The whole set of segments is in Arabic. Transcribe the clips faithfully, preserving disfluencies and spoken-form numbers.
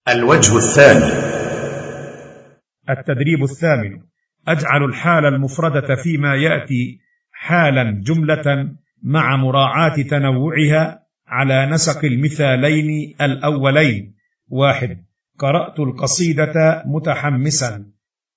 الوجه الثاني. التدريب الثامن: أجعل الحال المفردة فيما يأتي حالا جملة مع مراعاة تنوعها على نسق المثالين الأولين. واحد: قرأت القصيدة متحمسا.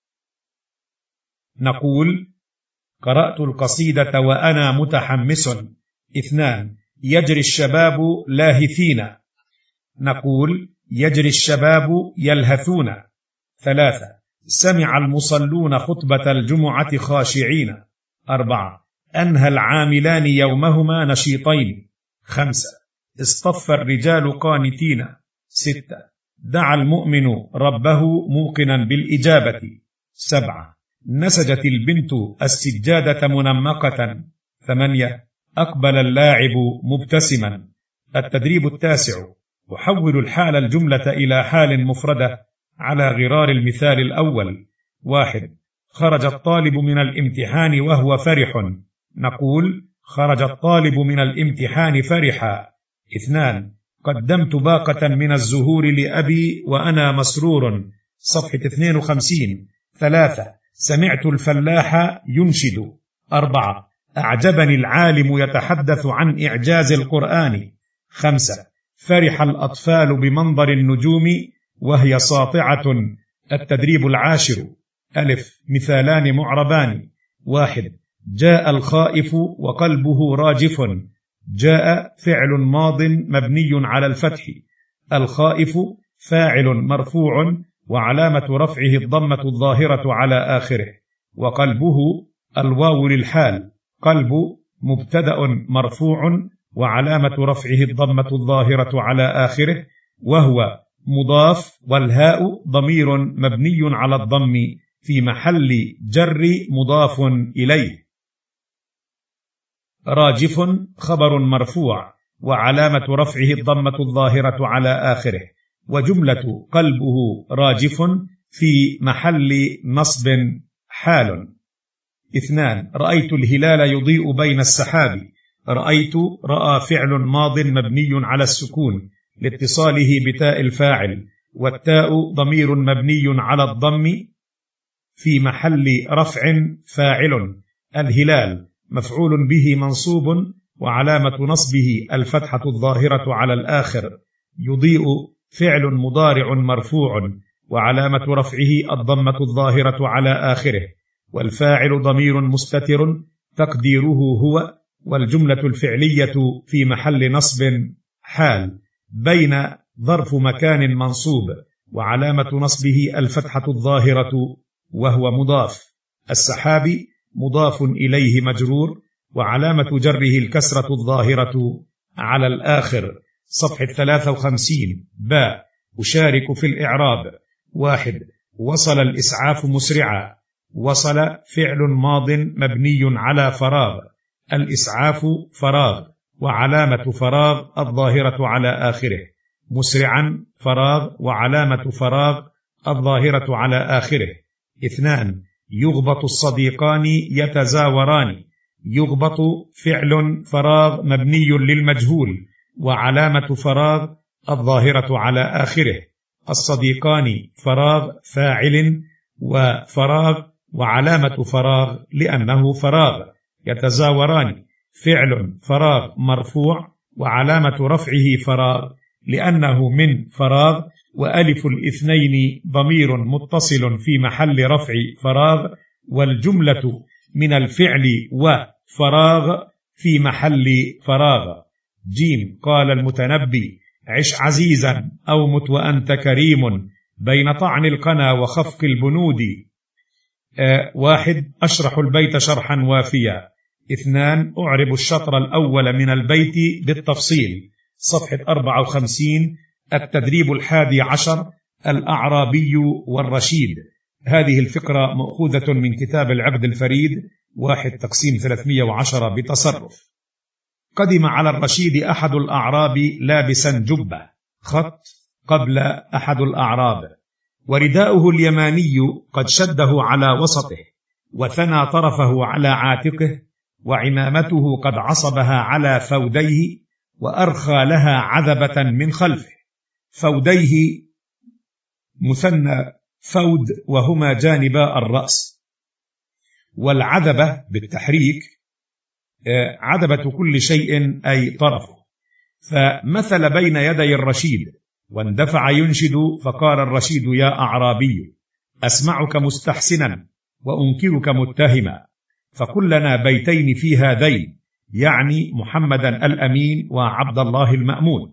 نقول: قرأت القصيدة وأنا متحمس. اثنان: يجري الشباب لاهثين. نقول: يجري الشباب يلهثون. ثلاثة: سمع المصلون خطبة الجمعة خاشعين. أربعة: أنهى العاملان يومهما نشيطين. خمسة: اصطف الرجال قانتين. ستة: دعا المؤمن ربه موقنا بالإجابة. سبعة: نسجت البنت السجادة منمقة. ثمانية: أقبل اللاعب مبتسما. التدريب التاسع: أحول الحال الجملة إلى حال مفردة على غرار المثال الأول. واحد: خرج الطالب من الامتحان وهو فرح. نقول: خرج الطالب من الامتحان فرحا. اثنان: قدمت باقة من الزهور لأبي وأنا مسرور. صفحة اثنين وخمسين. ثلاثة: سمعت الفلاح ينشد. أربعة: أعجبني العالم يتحدث عن إعجاز القرآن. خمسة: فرح الأطفال بمنظر النجوم وهي ساطعة. التدريب العاشر: ألف: مثالان معربان. واحد: جاء الخائف وقلبه راجف. جاء فعل ماض مبني على الفتح، الخائف فاعل مرفوع وعلامة رفعه الضمة الظاهرة على آخره، وقلبه الواو للحال. قلب مبتدأ مرفوع وعلامة رفعه الضمة الظاهرة على آخره، وهو مضاف، والهاء ضمير مبني على الضم في محل جر مضاف إليه. راجف خبر مرفوع وعلامة رفعه الضمة الظاهرة على آخره، وجملة قلبه راجف في محل نصب حال. اثنان: رأيت الهلال يضيء بين السحاب. رأيت رأى فعل ماض مبني على السكون لاتصاله بتاء الفاعل، والتاء ضمير مبني على الضم في محل رفع فاعل. الهلال مفعول به منصوب وعلامة نصبه الفتحة الظاهرة على الآخر. يضيء فعل مضارع مرفوع وعلامة رفعه الضمة الظاهرة على آخره، والفاعل ضمير مستتر تقديره هو، والجملة الفعلية في محل نصب حال. بين ظرف مكان منصوب وعلامة نصبه الفتحة الظاهرة وهو مضاف. السحاب مضاف إليه مجرور وعلامة جره الكسرة الظاهرة على الآخر. صفحة ثلاثة وخمسين. باء: أشارك في الإعراب. واحد: وصل الإسعاف مسرعا. وصل فعل ماض مبني على فراغ، الإسعاف فراغ وعلامة فراغ الظاهرة على آخره. مسرعا فراغ وعلامة فراغ الظاهرة على آخره. اثنان: يغبط الصديقان يتزاوران. يغبط فعل فراغ مبني للمجهول وعلامة فراغ الظاهرة على آخره. الصديقان فراغ فاعل وفراغ وعلامة فراغ لأنه فراغ. يتزاوران فعل فراغ مرفوع وعلامة رفعه فراغ لأنه من فراغ، وألف الاثنين ضمير متصل في محل رفع فراغ، والجملة من الفعل وفراغ في محل فراغ. جيم: قال المتنبي: عش عزيزا أو مت وأنت كريم بين طعن القنا وخفق البنود. آه واحد: أشرح البيت شرحا وافيا. اثنان: أعرب الشطر الأول من البيت بالتفصيل. صفحة أربعة وخمسين. التدريب الحادي عشر: الأعرابي والرشيد. هذه الفقرة مأخوذة من كتاب العقد الفريد واحد تقسيم ثلاثمائة وعشرة بتصرف. قدم على الرشيد أحد الأعراب لابسا جبة، خط قبل أحد الأعراب، ورداؤه اليماني قد شده على وسطه وثنى طرفه على عاتقه، وعمامته قد عصبها على فوديه وأرخى لها عذبة من خلفه. فوديه مثنى فود وهما جانبا الرأس. والعذبة بالتحريك عذبة كل شيء أي طرفه. فمثل بين يدي الرشيد واندفع ينشد فقال الرشيد: يا أعرابي أسمعك مستحسنا وأنكرك متهما، فكلنا بيتين في هذين، يعني محمدا الأمين وعبد الله المأمون.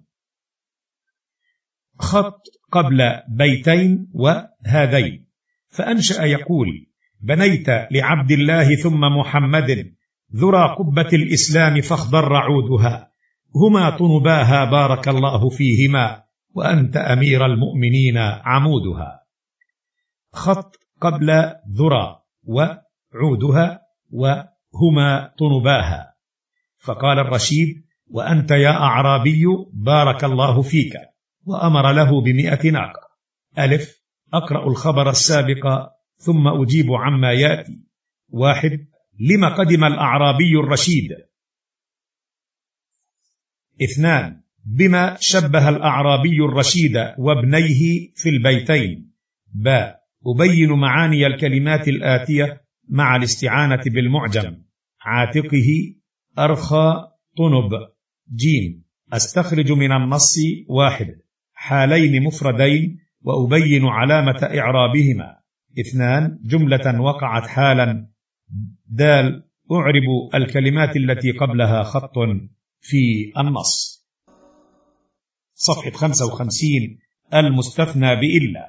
خط قبل بيتين وهذين، فأنشأ يقول: بنيت لعبد الله ثم محمد ذرى قبة الإسلام فاخضر عودها، هما طنباها بارك الله فيهما، وأنت أمير المؤمنين عمودها. خط قبل ذرى وعودها وهما طنباها، فقال الرشيد: وأنت يا أعرابي بارك الله فيك، وأمر له بمئة ناقة. ألف: أقرأ الخبر السابق ثم أجيب عما يأتي. واحد: لما قدم الأعرابي الرشيد؟ اثنان: بما شبه الأعرابي الرشيد وابنيه في البيتين؟ باء: أبين معاني الكلمات الآتية مع الاستعانة بالمعجم: عاتقه، أرخى، طنب. جيم: أستخرج من النص: واحد: حالين مفردين وأبين علامة إعرابهما. اثنان: جملة وقعت حالا. دال: أعرب الكلمات التي قبلها خط في النص. صفحة خمسة وخمسين. المستثنى بإلا.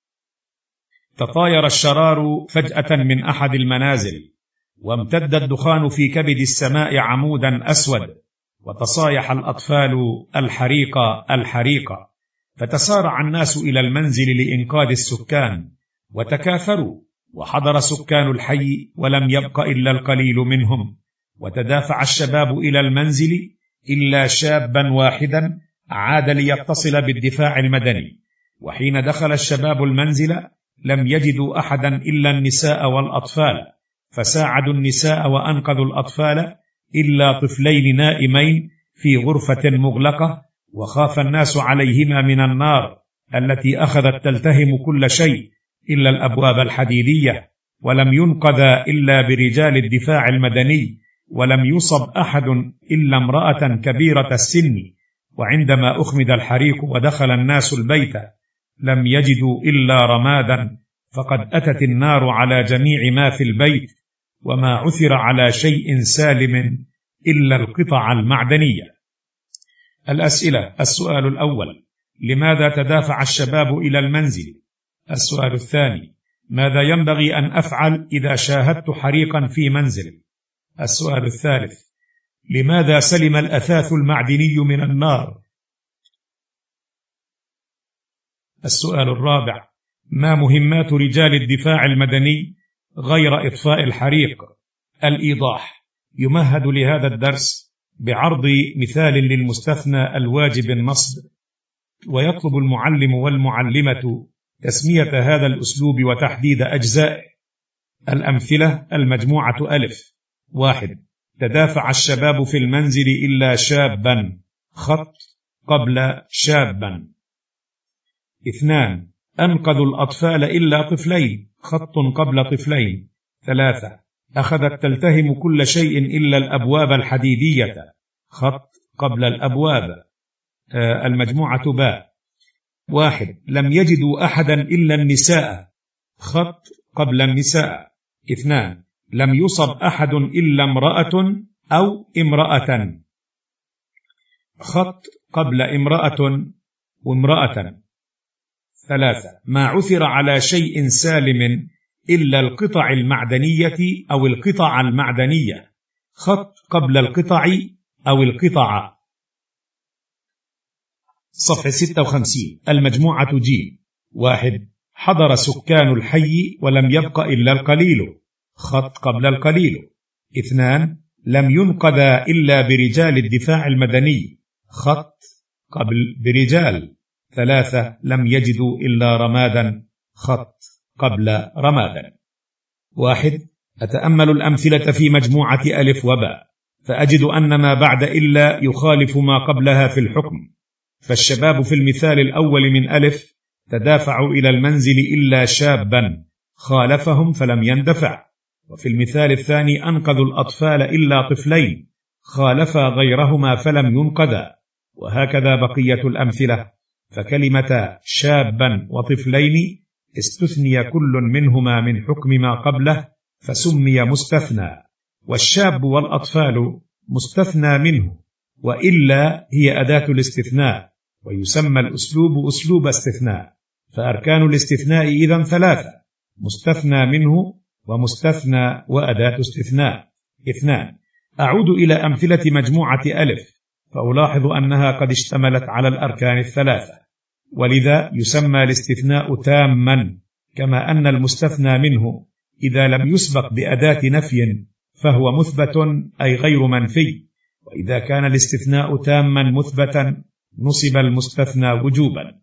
تطاير الشرار فجأة من أحد المنازل، وامتد الدخان في كبد السماء عمودا أسود، وتصايح الأطفال: الحريق الحريق. فتسارع الناس إلى المنزل لإنقاذ السكان، وتكاثروا، وحضر سكان الحي ولم يبق إلا القليل منهم، وتدافع الشباب إلى المنزل إلا شابا واحدا عاد ليتصل بالدفاع المدني. وحين دخل الشباب المنزل لم يجدوا أحدا إلا النساء والأطفال، فساعدوا النساء وأنقذوا الأطفال إلا طفلين نائمين في غرفة مغلقة، وخاف الناس عليهما من النار التي أخذت تلتهم كل شيء إلا الأبواب الحديدية، ولم ينقذ إلا برجال الدفاع المدني، ولم يصب أحد إلا امرأة كبيرة السن. وعندما أخمد الحريق ودخل الناس البيت لم يجدوا إلا رمادا، فقد أتت النار على جميع ما في البيت، وما عثر على شيء سالم إلا القطع المعدنية. الأسئلة: السؤال الأول: لماذا تدافع الشباب إلى المنزل؟ السؤال الثاني: ماذا ينبغي أن أفعل إذا شاهدت حريقا في منزل؟ السؤال الثالث: لماذا سلم الأثاث المعدني من النار؟ السؤال الرابع: ما مهمات رجال الدفاع المدني غير إطفاء الحريق؟ الإيضاح: يمهد لهذا الدرس بعرض مثال للمستثنى الواجب النصب، ويطلب المعلم والمعلمة تسمية هذا الأسلوب وتحديد أجزائه. الأمثلة: المجموعة ألف: واحد: تدافع الشباب في المنزل إلا شابا، خط قبل شابا. اثنان: أنقذوا الأطفال إلا طفلين، خط قبل طفلين. ثلاثة: أخذت تلتهم كل شيء إلا الأبواب الحديدية، خط قبل الأبواب. آه المجموعة باء: واحد: لم يجدوا أحدا إلا النساء، خط قبل النساء. اثنان: لم يصب أحد إلا امرأة أو امرأة، خط قبل امرأة وامرأة. ثلاثة: ما عثر على شيء سالم إلا القطع المعدنية أو القطع المعدنية، خط قبل القطع أو القطع. صفحة ستة وخمسين. المجموعة جيم: واحد: حضر سكان الحي ولم يبق إلا القليل، خط قبل القليل. اثنان: لم ينقذ إلا برجال الدفاع المدني، خط قبل برجال. ثلاثة: لم يجدوا إلا رمادا، خط قبل رمادا. واحد: أتأمل الأمثلة في مجموعة ألف وباء، فأجد أن ما بعد إلا يخالف ما قبلها في الحكم. فالشباب في المثال الأول من ألف تدافعوا إلى المنزل إلا شابا خالفهم فلم يندفع. وفي المثال الثاني أنقذوا الأطفال إلا طفلين خالفا غيرهما فلم ينقذا. وهكذا بقية الأمثلة، فكلمة شابا وطفلين استثني كل منهما من حكم ما قبله فسمي مستثنى، والشاب والأطفال مستثنى منه، وإلا هي أداة الاستثناء، ويسمى الأسلوب أسلوب استثناء. فأركان الاستثناء إذن ثلاثة: مستثنى منه ومستثنى وأداة استثناء. اثنان. أعود إلى أمثلة مجموعة ألف، فألاحظ أنها قد اشتملت على الأركان الثلاثة، ولذا يسمى الاستثناء تاما، كما أن المستثنى منه إذا لم يسبق بأداة نفي فهو مثبت أي غير منفي، وإذا كان الاستثناء تاما مثبتا نصب المستثنى وجوبا.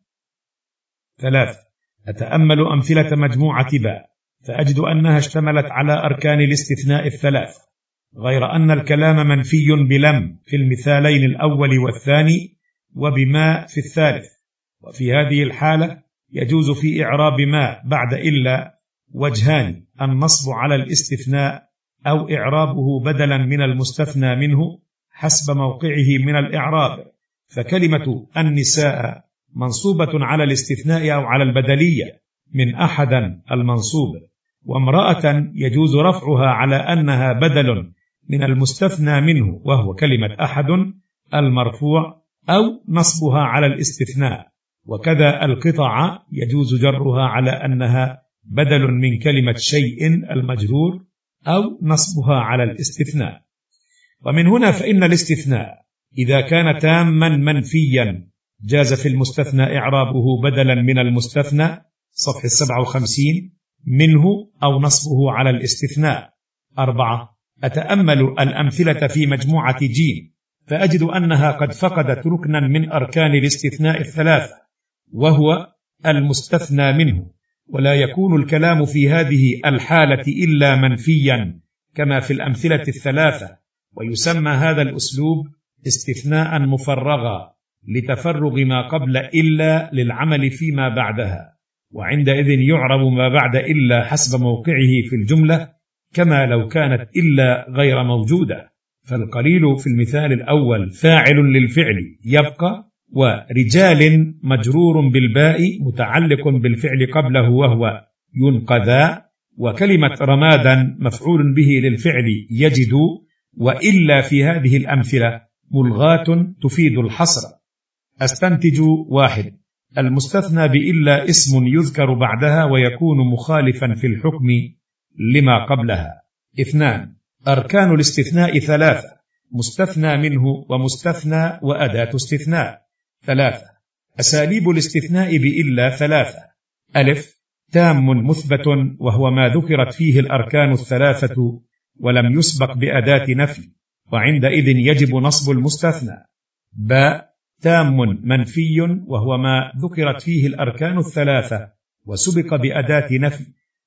ثلاثة. أتأمل أمثلة مجموعة باء فأجد أنها اشتملت على أركان الاستثناء الثلاث، غير أن الكلام منفي بلم في المثالين الأول والثاني، وبما في الثالث. وفي هذه الحالة يجوز في إعراب ما بعد إلا وجهان: النصب على الاستثناء أو إعرابه بدلا من المستثنى منه حسب موقعه من الإعراب. فكلمة النساء منصوبة على الاستثناء أو على البدلية من أحدا المنصوب، وامرأة يجوز رفعها على أنها بدل من المستثنى منه وهو كلمة أحد المرفوع، أو نصبها على الاستثناء. وكذا القطع يجوز جرها على أنها بدل من كلمة شيء المجرور، أو نصبها على الاستثناء. ومن هنا فإن الاستثناء إذا كان تاما منفيا جاز في المستثنى إعرابه بدلا من المستثنى، صفحة سبعة وخمسين، منه أو نصبه على الاستثناء. أربعة. أتأمل الأمثلة في مجموعة جيم فأجد أنها قد فقدت ركنا من أركان الاستثناء الثلاثة، وهو المستثنى منه، ولا يكون الكلام في هذه الحالة إلا منفيا كما في الأمثلة الثلاثة، ويسمى هذا الأسلوب استثناء مفرغا لتفرغ ما قبل إلا للعمل فيما بعدها، وعندئذ يعرب ما بعد إلا حسب موقعه في الجملة كما لو كانت إلا غير موجودة. فالقليل في المثال الأول فاعل للفعل يبقى، ورجال مجرور بالباء متعلق بالفعل قبله وهو ينقذا، وكلمة رمادا مفعول به للفعل يجد، وإلا في هذه الأمثلة ملغاة تفيد الحصر. أستنتج: واحد. المستثنى بإلا اسم يذكر بعدها ويكون مخالفا في الحكم لما قبلها. اثنان. أركان الاستثناء ثلاثة: مستثنى منه ومستثنى وأداة استثناء. ثلاثة. أساليب الاستثناء بإلا ثلاثة: ألف، تام مثبت وهو ما ذكرت فيه الأركان الثلاثة ولم يسبق بأداة نفي، وعندئذ يجب نصب المستثنى. باء، تام منفي وهو ما ذكرت فيه الأركان الثلاثة وسبق بأداة نفي،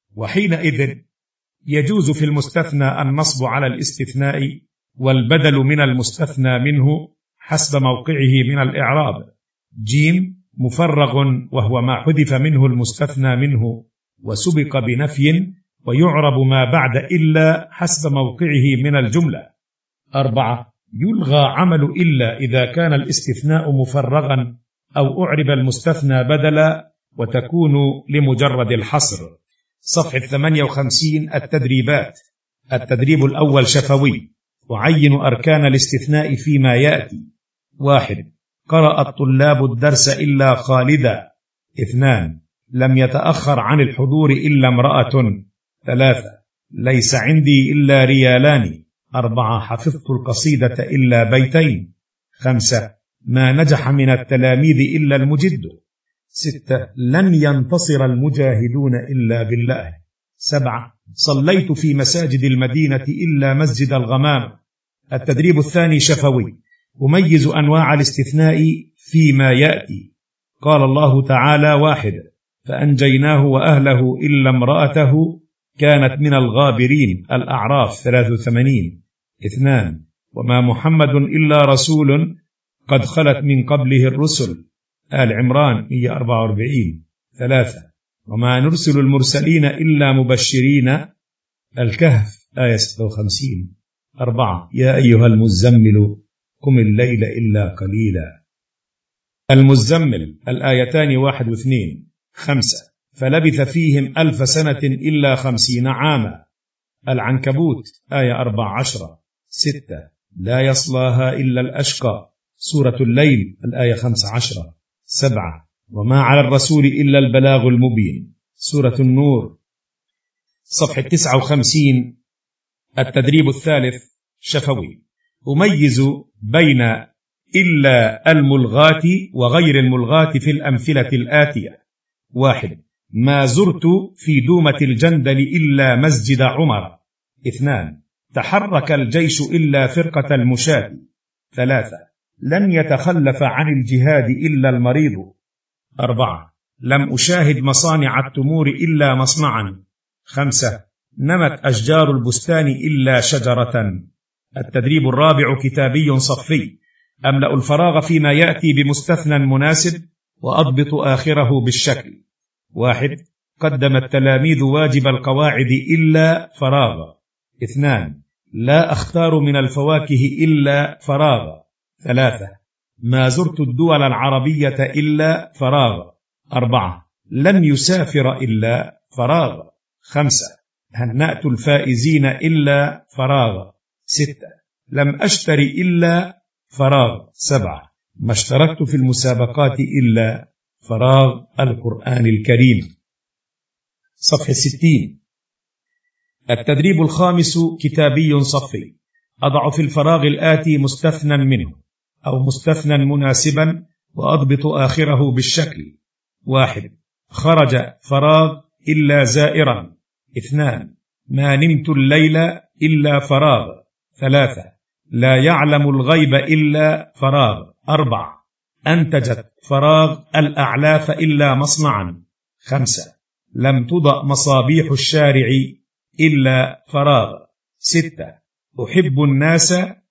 وحينئذ يجوز في المستثنى النصب على الاستثناء والبدل من المستثنى منه حسب موقعه من الإعراب. جيم، مفرغ وهو ما حذف منه المستثنى منه وسبق بنفي، ويعرب ما بعد إلا حسب موقعه من الجملة. أربعة. يلغى عمل إلا إذا كان الاستثناء مفرغا أو أعرب المستثنى بدلا وتكون لمجرد الحصر. صفحة ثمانية وخمسين. التدريبات. التدريب الأول شفوي. وعين أركان الاستثناء فيما يأتي. واحد. قرأ الطلاب الدرس إلا خالدا. اثنان. لم يتأخر عن الحضور إلا امرأة. ثلاثة. ليس عندي إلا ريالان. أربعة. حفظت القصيدة إلا بيتين. خمسة. ما نجح من التلاميذ إلا المجد. ستة. لن ينتصر المجاهدون إلا بالله. سبعة. صليت في مساجد المدينة إلا مسجد الغمام. التدريب الثاني شفوي. أميز أنواع الاستثناء فيما يأتي. قال الله تعالى: واحد. فأنجيناه وأهله إلا امرأته كانت من الغابرين. الأعراف ثلاثة وثمانين. اثنان. وما محمد إلا رسول قد خلت من قبله الرسل. آل عمران مئة وأربعة وأربعين. ثلاثة. وما نرسل المرسلين إلا مبشرين. الكهف آية ستة وخمسين. أربعة. يا أيها المزمل قم الليل إلا قليلا. المزمل الآيتان واحد واثنين. خمسة. فلبث فيهم ألف سنة إلا خمسين عاما. العنكبوت آية أربع عشرة. ستة. لا يصلاها إلا الأشقى. سورة الليل الآية خمس عشرة. سبعة. وما على الرسول إلا البلاغ المبين. سورة النور. صفحة تسعة وخمسين. التدريب الثالث شفوي. أميز بين إلا الملغاة وغير الملغاة في الأمثلة الآتية. واحد. ما زرت في دومة الجندل إلا مسجد عمر. اثنان. تحرك الجيش إلا فرقة المشاة. ثلاثة. لن يتخلف عن الجهاد إلا المريض. أربعة. لم أشاهد مصانع التمور إلا مصنعا. خمسة. نمت أشجار البستان إلا شجرة. التدريب الرابع كتابي صفي. أملأ الفراغ فيما يأتي بمستثنى مناسب وأضبط آخره بالشكل. واحد. قدم التلاميذ واجب القواعد إلا فراغ. اثنان. لا أختار من الفواكه إلا فراغ. ثلاثة. ما زرت الدول العربية إلا فراغ. أربعة. لن يسافر إلا فراغ. خمسة. هنأت الفائزين إلا فراغ. ستة. لم أشتري إلا فراغ. سبعة. ما اشتركت في المسابقات إلا فراغ القرآن الكريم. صفحة ستين. التدريب الخامس كتابي صفي. أضع في الفراغ الآتي مستثنى منه أو مستثنى مناسبا وأضبط آخره بالشكل. واحد. خرج فراغ إلا زائرا. اثنان. ما نمت الليل إلا فراغ. ثلاثة. لا يعلم الغيب إلا فراغ. أربعة. أنتجت فراغ الأعلاف إلا مصنعا. خمسة. لم تضأ مصابيح الشارع إلا فراغ. ستة. أحب الناس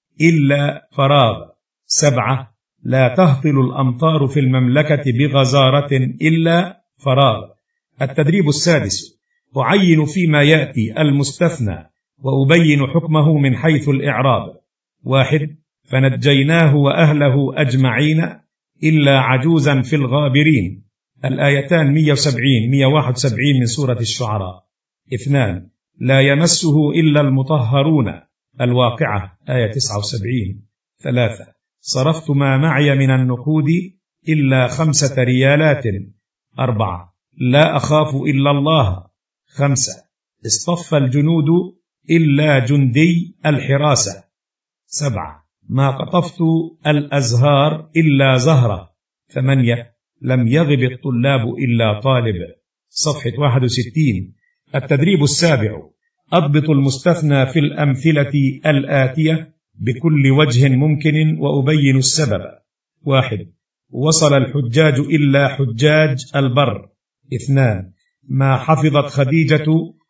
إلا فراغ. سبعة. لا تهطل الأمطار في المملكة بغزارة إلا فراغ. التدريب السادس. أعين فيما يأتي المستثنى وأبين حكمه من حيث الإعراب. واحد. فنجيناه وأهله أجمعين إلا عجوزا في الغابرين. الآيتان مئة وسبعين مئة وواحد وسبعين من سورة الشعراء. اثنان. لا يمسه إلا المطهرون. الواقعة آية تسعة وسبعين. ثلاثة. صرفت ما معي من النقود إلا خمسة ريالات. أربعة. لا أخاف إلا الله. خمسة. اصطف الجنود إلا جندي الحراسة. سبعة. ما قطفت الأزهار إلا زهرة. ثمانية. لم يغب الطلاب إلا طالب. صفحة واحد وستين. التدريب السابع. أضبط المستثنى في الأمثلة الآتية بكل وجه ممكن وأبين السبب. واحد. وصل الحجاج إلا حجاج البر. اثنان. ما حفظت خديجة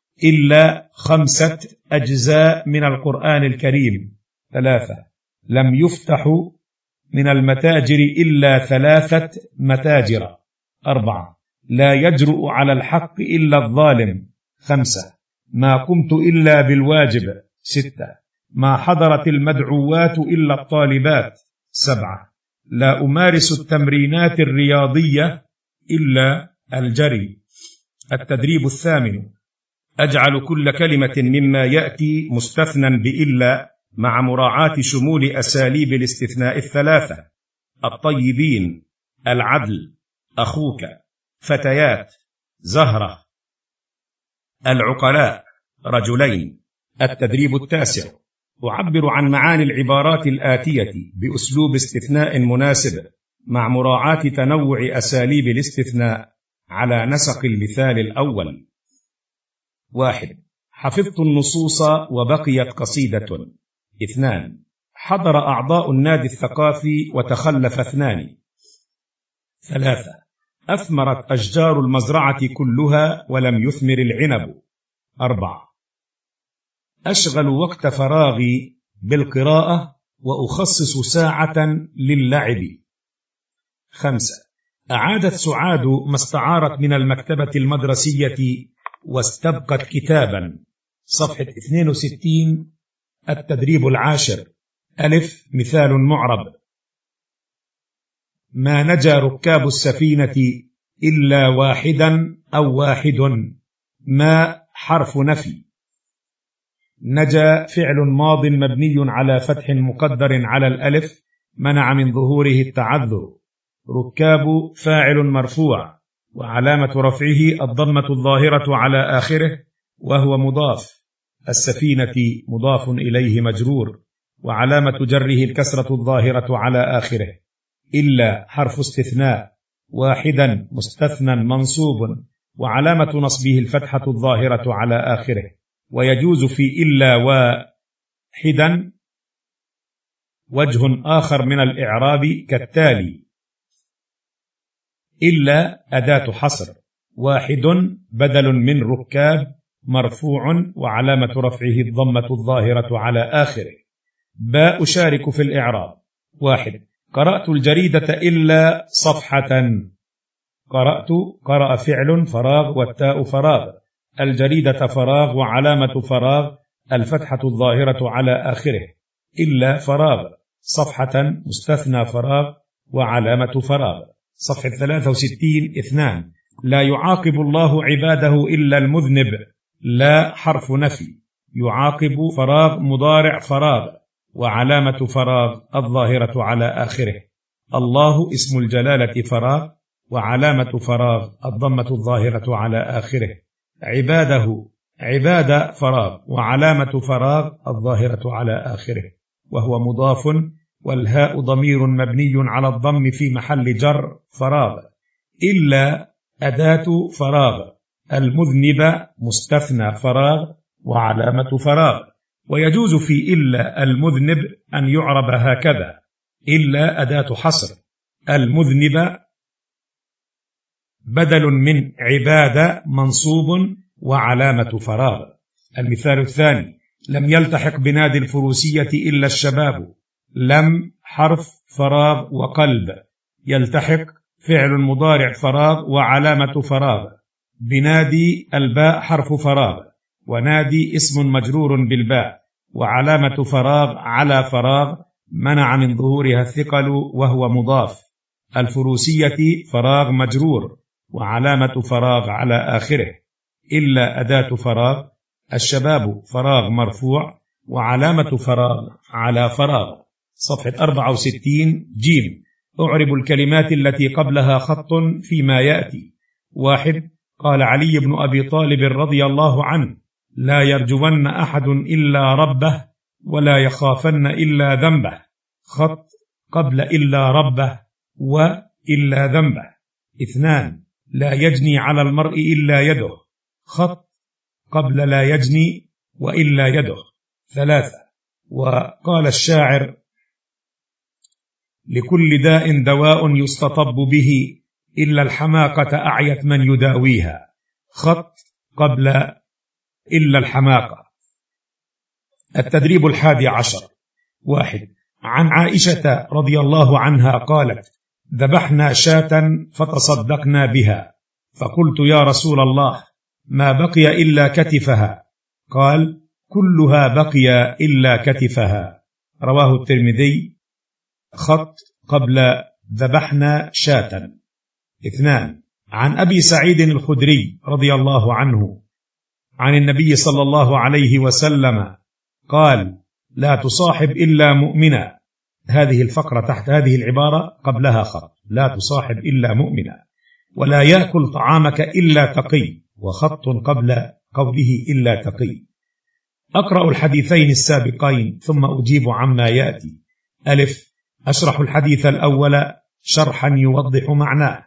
إلا خمسة أجزاء من القرآن الكريم. ثلاثة. لم يفتح من المتاجر إلا ثلاثة متاجر. أربعة. لا يجرؤ على الحق إلا الظالم. خمسة. ما قمت إلا بالواجب. ستة. ما حضرت المدعوات إلا الطالبات. سبعة. لا أمارس التمرينات الرياضية إلا الجري. التدريب الثامن. أجعل كل كلمة مما يأتي مستثنى بإلا مع مراعاة شمول أساليب الاستثناء الثلاثة: الطيبين، العدل، أخوك، فتيات، زهرة، العقلاء، رجلين. التدريب التاسع. أعبر عن معاني العبارات الآتية بأسلوب استثناء مناسب مع مراعاة تنوع أساليب الاستثناء على نسق المثال الأول. واحد. حفظت النصوص وبقيت قصيدة. اثنان. حضر أعضاء النادي الثقافي وتخلف اثنان. ثلاثة. أثمرت أشجار المزرعة كلها ولم يثمر العنب. أربعة. أشغل وقت فراغي بالقراءة وأخصص ساعة للعب. خمسة. أعادت سعاد ما استعارت من المكتبة المدرسية واستبقت كتابا. صفحة اثنين وستين، التدريب العاشر. ألف، مثال معرب: ما نجا ركاب السفينة إلا واحدا أو واحد. ما حرف نفي. نجا فعل ماض مبني على فتح مقدر على الألف منع من ظهوره التعذر. ركاب فاعل مرفوع وعلامة رفعه الضمة الظاهرة على آخره وهو مضاف. السفينة مضاف إليه مجرور وعلامة جره الكسرة الظاهرة على آخره. إلا حرف استثناء. واحدا مستثنى منصوب وعلامة نصبه الفتحة الظاهرة على آخره. ويجوز في إلا واحدا وجه آخر من الإعراب كالتالي: إلا أداة حصر. واحد بدل من ركاب مرفوع وعلامة رفعه الضمة الظاهرة على آخره. باء أشارك في الإعراب. واحد، قرأت الجريدة إلا صفحة. قرأت قرأ فعل فراغ والتاء فراغ. الجريدة فراغ وعلامة فراغ الفتحة الظاهرة على آخره. إلا فراغ. صفحة مستثنى فراغ وعلامة فراغ. صفحة ثلاثة وستين. اثنان، لا يعاقب الله عباده إلا المذنب. لا حرف نفي. يعاقب فراغ مضارع فراغ وعلامة فراغ الظاهرة على آخره. الله اسم الجلالة فراغ وعلامة فراغ الضمة الظاهرة على آخره. عباده عبادة فراغ وعلامة فراغ الظاهرة على آخره وهو مضاف. والهاء ضمير مبني على الضم في محل جر فراغ. إلا أداة فراغ. المذنب مستثنى فراغ وعلامة فراغ. ويجوز في إلا المذنب أن يعرب هكذا: إلا أداة حصر. المذنب بدل من عبادة منصوب وعلامة فراغ. المثال الثاني: لم يلتحق بنادي الفروسية إلا الشباب. لم حرف فراغ وقلب. يلتحق فعل مضارع فراغ وعلامة فراغ. بنادي الباء حرف فراغ ونادي اسم مجرور بالباء وعلامة فراغ على فراغ منع من ظهورها الثقل وهو مضاف. الفروسية فراغ مجرور وعلامة فراغ على آخره. إلا أداة فراغ. الشباب فراغ مرفوع وعلامة فراغ على فراغ. صفحة أربعة وستين. جيم، أعرب الكلمات التي قبلها خط فيما يأتي. واحد، قال علي بن أبي طالب رضي الله عنه: لا يرجون أحد إلا ربه ولا يخافن إلا ذنبه. خط قبل إلا ربه وإلا ذنبه. اثنان، لا يجني على المرء إلا يده. خط قبل لا يجني وإلا يده. ثلاثة، وقال الشاعر: لكل داء دواء يستطب به إلا الحماقة أعيت من يداويها. خط قبل إلا الحماقة. التدريب الحادي عشر. واحد، عن عائشة رضي الله عنها قالت: ذبحنا شاة فتصدقنا بها، فقلت يا رسول الله ما بقي إلا كتفها؟ قال: كلها بقي إلا كتفها. رواه الترمذي. خط قبل ذبحنا شاة. اثنان، عن أبي سعيد الخدري رضي الله عنه عن النبي صلى الله عليه وسلم قال: لا تصاحب إلا مؤمنا. هذه الفقرة تحت هذه العبارة قبلها خط: لا تصاحب إلا مؤمنا. ولا يأكل طعامك إلا تقي. وخط قبل قوله إلا تقي. أقرأ الحديثين السابقين ثم أجيب عما يأتي. ألف، أشرح الحديث الأول شرحا يوضح معناه.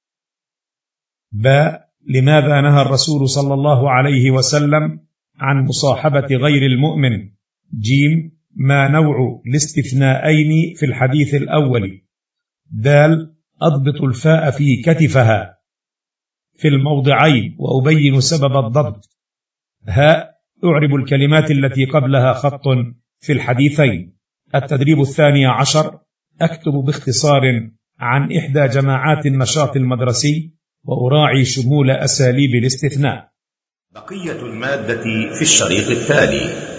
باء، لماذا نهى الرسول صلى الله عليه وسلم عن مصاحبة غير المؤمن؟ جيم، ما نوع الاستثناءين في الحديث الأول؟ دال، أضبط الفاء في كتفها في الموضعين وأبين سبب الضبط. هاء، أعرب الكلمات التي قبلها خط في الحديثين. التدريب الثاني عشر. أكتب باختصار عن إحدى جماعات النشاط المدرسي وأراعي شمول أساليب الاستثناء. بقية المادة في الشريط التالي.